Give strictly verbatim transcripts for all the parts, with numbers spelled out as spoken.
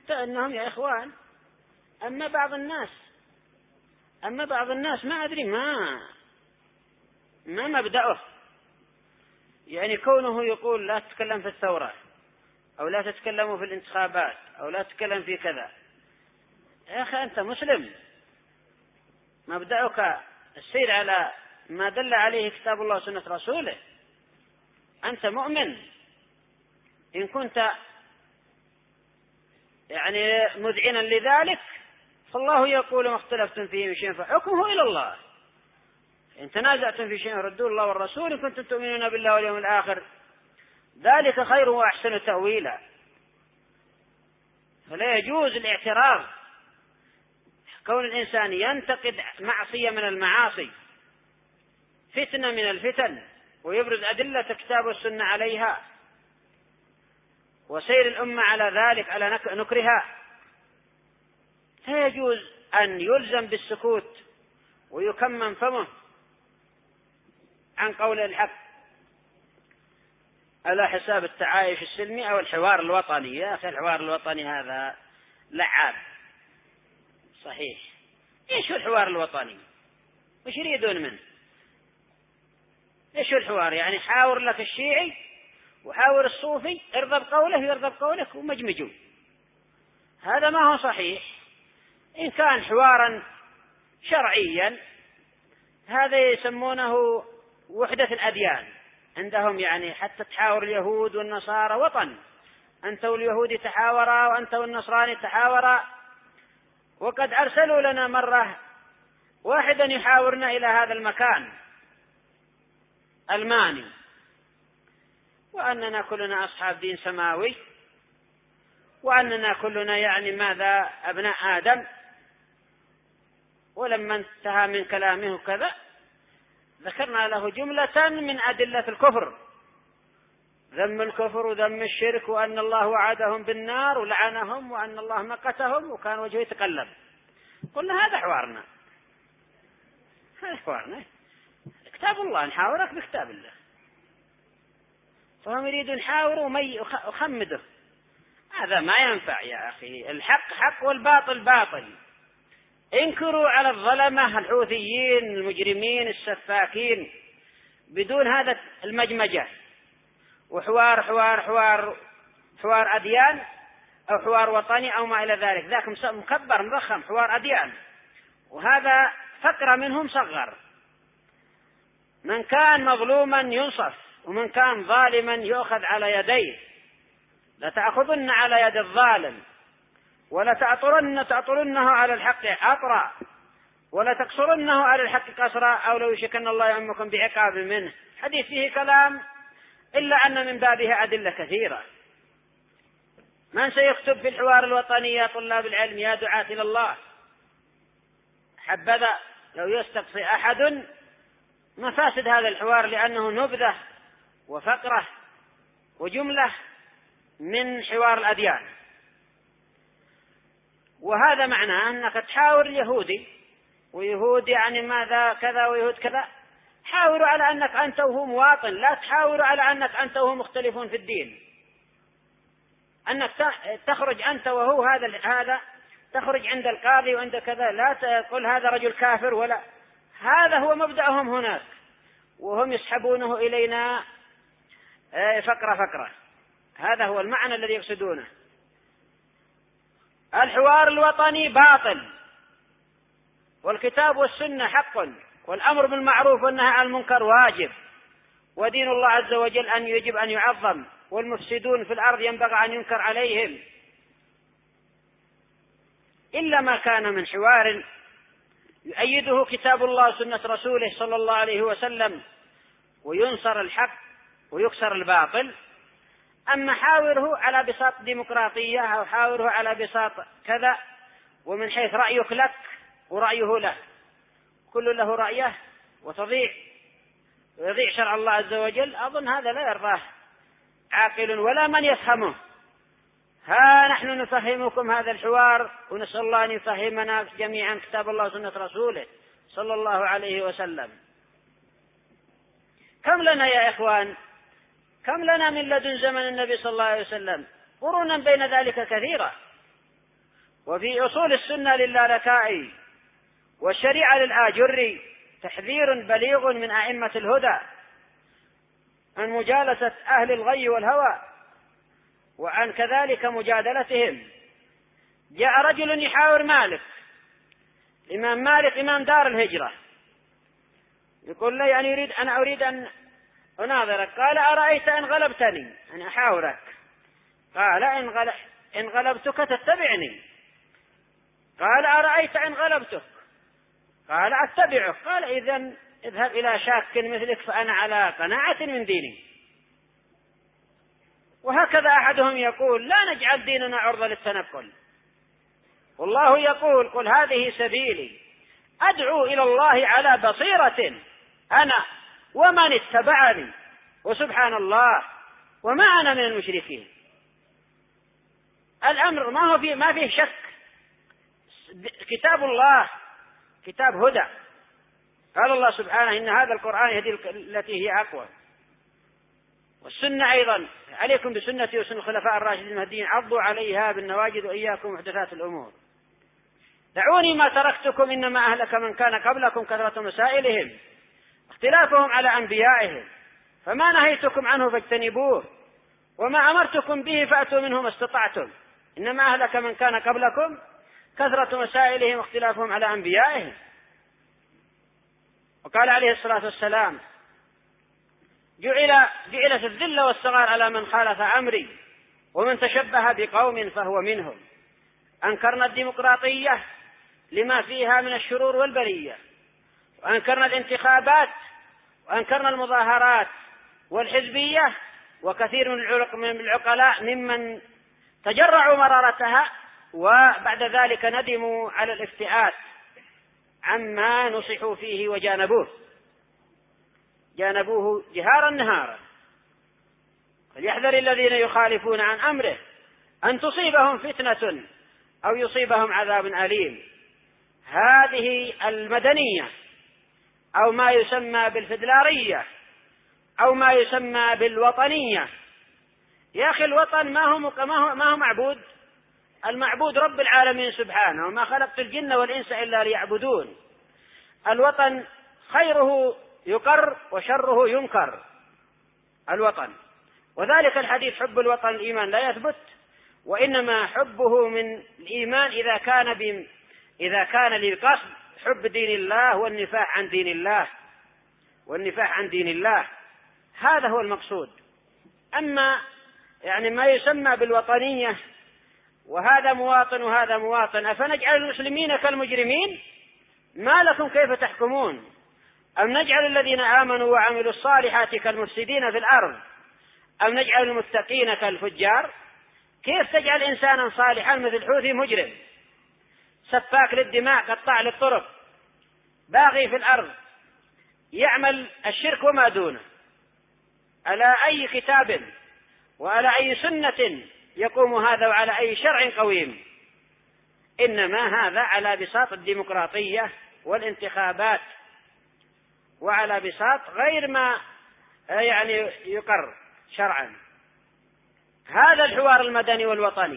أنهم يا إخوان أما بعض الناس أما بعض الناس ما أدري ما ما مبدأه، يعني كونه يقول لا تتكلم في الثورة أو لا تتكلموا في الانتخابات أو لا تتكلم في كذا. يا أخي أنت مسلم، مبدأك السير على ما دل عليه كتاب الله وسنة رسوله، أنت مؤمن. إن كنت يعني مذعنا لذلك فالله يقول ما اختلفتم فيه من شيء فحكمه إلى الله، إن تنازعتم في شيء ردوا الله والرسول إن كنتم تؤمنون بالله واليوم الآخر ذلك خير وأحسن تأويلا. فلا يجوز الاعتراض، كون الإنسان ينتقد معصية من المعاصي، فتنة من الفتن، ويبرز أدلة كتاب والسنة عليها وسير الأمة على ذلك على نكرها، لا يجوز أن يلزم بالسكوت ويكمم فمه عن قول الحق على حساب التعايش السلمي أو الحوار الوطني. يا أخي الحوار الوطني هذا لعاب صحيح. إيش هو الحوار الوطني؟ وش يريدون منه؟ إيش هو الحوار؟ يعني حاور لك الشيعي وحاور الصوفي، ارضى بقوله ويرضى بقولك ومجمجوا، هذا ما هو صحيح. إن كان حوارا شرعيا هذا يسمونه وحدة الأديان عندهم، يعني حتى تحاور اليهود والنصارى وطن، أنت واليهود تحاورا وأنت والنصراني تحاورا. وقد أرسلوا لنا مرة واحدا يحاورنا إلى هذا المكان ألماني، وأننا كلنا أصحاب دين سماوي، وأننا كلنا يعني ماذا أبناء آدم. ولما انتهى من كلامه كذا ذكرنا له جملة من أدلة الكفر، ذم الكفر وذم الشرك، وأن الله وعدهم بالنار ولعنهم وأن الله مقتهم، وكان وجهه يتقلب. قلنا هذا حوارنا، هذا حوارنا كتاب الله، نحاورك بكتاب الله. فهم يريدون يحاوروا وخمده، هذا ما ينفع يا أخي. الحق حق والباطل باطل. انكروا على الظلمة الحوثيين المجرمين السفاكين بدون هذا المجمجة وحوار حوار حوار حوار أديان أو حوار وطني أو ما إلى ذلك، ذاك مكبر مضخم حوار أديان، وهذا فقرة منهم صغر. من كان مظلوما ينصف ومن كان ظالما يؤخذ على يديه. لا تأخذن على يد الظالم ولا تعطرن تعطرنه على الحق عطرا ولا تقصرنه على الحق قصرا أو لو يشكن الله يعمكم بعقاب منه. حديث فيه كلام إلا أن من بابها أدلة كثيرة. من سيكتب في الحوار الوطني يا طلاب العلم يا دعاة إلى الله؟ حبذا لو يستقصي أحد مفاسد هذا الحوار، لأنه نبذة وفقرة وجملة من حوار الأديان. وهذا معناه أنك تحاور اليهودي ويهود يعني ماذا كذا ويهود كذا، حاوروا على أنك أنت وهو مواطن، لا تحاوروا على أنك أنت وهو مختلفون في الدين. أنك تخرج أنت وهو هذا هذا تخرج عند القاضي وعند كذا، لا تقول هذا رجل كافر، ولا هذا هو مبدأهم هناك، وهم يسحبونه إلينا فقرة فقرة. هذا هو المعنى الذي يقصدونه. الحوار الوطني باطل، والكتاب والسنة حق، والأمر بالمعروف والنهي عن المنكر واجب، ودين الله عز وجل أن يجب أن يعظم، والمفسدون في الأرض ينبغي أن ينكر عليهم، إلا ما كان من حوار يؤيده كتاب الله وسنة رسوله صلى الله عليه وسلم وينصر الحق ويكسر الباطل. أما حاوره على بساط ديمقراطية أو حاوره على بساط كذا، ومن حيث رأيك لك ورأيه له، كل له رأيه وتضيع ويضيع شرع الله عز وجل، أظن هذا لا يرضاه عاقل ولا من يفهمه. ها نحن نفهمكم هذا الحوار، ونسأل الله أن يفهمنا جميعا كتاب الله وسنة رسوله صلى الله عليه وسلم. كم لنا يا إخوان، كم لنا من لدن زمن النبي صلى الله عليه وسلم قرونا بين ذلك كثيرة، وفي أصول السنة للالكائي والشريعة للآجري تحذير بليغ من أئمة الهدى عن مجالسة أهل الغي والهوى وعن كذلك مجادلتهم. جاء رجل يحاور مالك، الإمام مالك إمام دار الهجرة، يقول لي أنا أريد أنا أريد أن أناظرك. قال أرأيت إن غلبتني، أنا أحاورك. قال إن غلبتك تتبعني. قال أرأيت إن غلبتك؟ قال أتبعك. قال إذن اذهب إلى شاك مثلك فأنا على قناعة من ديني. وهكذا أحدهم يقول لا نجعل ديننا عرضة للتنقل، والله يقول قل هذه سبيلي أدعو إلى الله على بصيرة أنا ومن اتبعني وسبحان الله وما أنا من المشركين. الأمر ما هو فيه ما فيه شك، كتاب الله كتاب هدى. قال الله سبحانه إن هذا القرآن يهدي التي هي أقوى. والسنة أيضا عليكم بسنتي وسنة الخلفاء الراشدين المهديين عضوا عليها بالنواجذ وإياكم محدثات الأمور. دعوني ما تركتكم إنما أهلك من كان قبلكم كثرة مسائلهم اختلافهم على أنبيائهم، فما نهيتكم عنه فاجتنبوه وما أمرتكم به فأتوا منه ما استطعتم، إنما أهلك من كان قبلكم كثرة مسائلهم واختلافهم على أنبيائهم. وقال عليه الصلاة والسلام جعل جعلت الذلة والصغار على من خالف أمري ومن تشبه بقوم فهو منهم. أنكرنا الديمقراطية لما فيها من الشرور والبلية، وأنكرنا الانتخابات، وأنكرنا المظاهرات والحزبية، وكثير من العقلاء ممن تجرعوا مرارتها وبعد ذلك ندموا على الافتئات عما نصحوا فيه وجانبوه جانبوه جهارا نهارا. فليحذر الذين يخالفون عن أمره أن تصيبهم فتنة أو يصيبهم عذاب أليم. هذه المدنية أو ما يسمى بالفدلارية أو ما يسمى بالوطنية، يا أخي الوطن ما هو ما هو معبود، المعبود رب العالمين سبحانه، وما خلقت الجن والإنس إلا ليعبدون. الوطن خيره يقر وشره ينكر الوطن، وذلك الحديث حب الوطن الإيمان لا يثبت، وإنما حبه من الإيمان إذا كان ب... إذا كان للقصد حب دين الله والنفاح عن دين الله والنفاح عن دين الله، هذا هو المقصود. أما يعني ما يسمى بالوطنية وهذا مواطن وهذا مواطن، أفنجعل المسلمين كالمجرمين؟ ما لكم كيف تحكمون؟ أم نجعل الذين آمنوا وعملوا الصالحات كالمفسدين في الأرض أم نجعل المتقين كالفجار؟ كيف تجعل إنسانا صالحا مثل حوثي مجرم سفاك للدماء قطاع للطرق باغي في الأرض يعمل الشرك وما دونه؟ على أي كتاب وعلى أي سنة يقوم هذا وعلى أي شرع قويم؟ إنما هذا على بساط الديمقراطية والانتخابات وعلى بساط غير ما يعني يقر شرعا. هذا الحوار المدني والوطني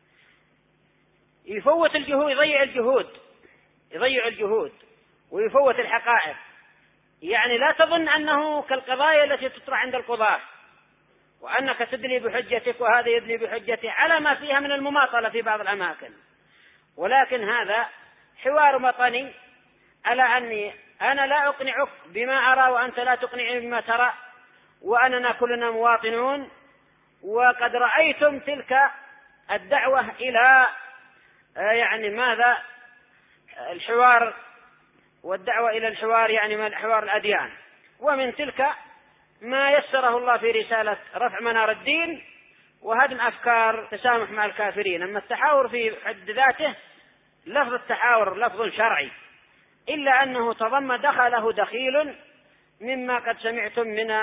يفوت الجهود يضيع الجهود يضيع الجهود ويفوت الحقائق. يعني لا تظن أنه كالقضايا التي تطرح عند القضاة وأنك تدلي بحجتك وهذا يدلي بحجته على ما فيها من المماطلة في بعض الأماكن، ولكن هذا حوار وطني على أني أنا لا أقنعك بما أرى وأنت لا تقنعني بما ترى، وأننا كلنا مواطنون. وقد رأيتم تلك الدعوة إلى يعني ماذا الحوار والدعوة إلى الحوار يعني من حوار الأديان، ومن تلك ما يسره الله في رسالة رفع منار الدين وهدم أفكار تسامح مع الكافرين. أما التحاور في حد ذاته لفظ التحاور لفظ شرعي، إلا أنه تضم دخله دخيل مما قد سمعتم من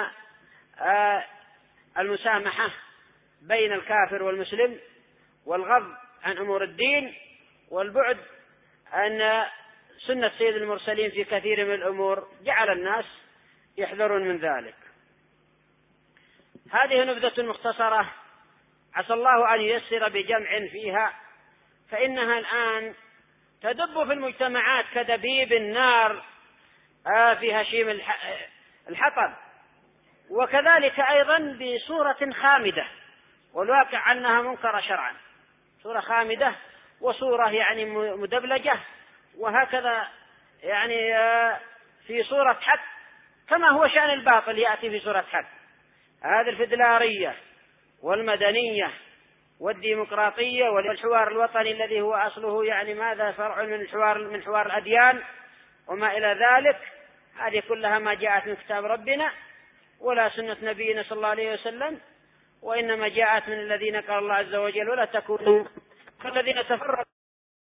المسامحة بين الكافر والمسلم والغض عن أمور الدين والبعد عن سنة سيد المرسلين في كثير من الأمور، جعل الناس يحذرون من ذلك. هذه نبذة مختصرة، عسى الله أن ييسر بجمع فيها فإنها الآن تدب في المجتمعات كدبيب النار في هشيم الحطب، وكذلك أيضا بصورة خامدة، والواقع أنها منكرة شرعا، صورة خامدة وصورة يعني مدبلجة، وهكذا يعني في صورة حق، كما هو شأن الباطل يأتي في صورة حق. هذه الفدلارية والمدنية والديمقراطية والحوار الوطني الذي هو أصله يعني ماذا فرع من الحوار من حوار الأديان وما إلى ذلك، هذه كلها ما جاءت من كتاب ربنا ولا سنة نبينا صلى الله عليه وسلم، وإنما جاءت من الذين قال الله عز وجل: ولا تكونوا كالذين تفرقوا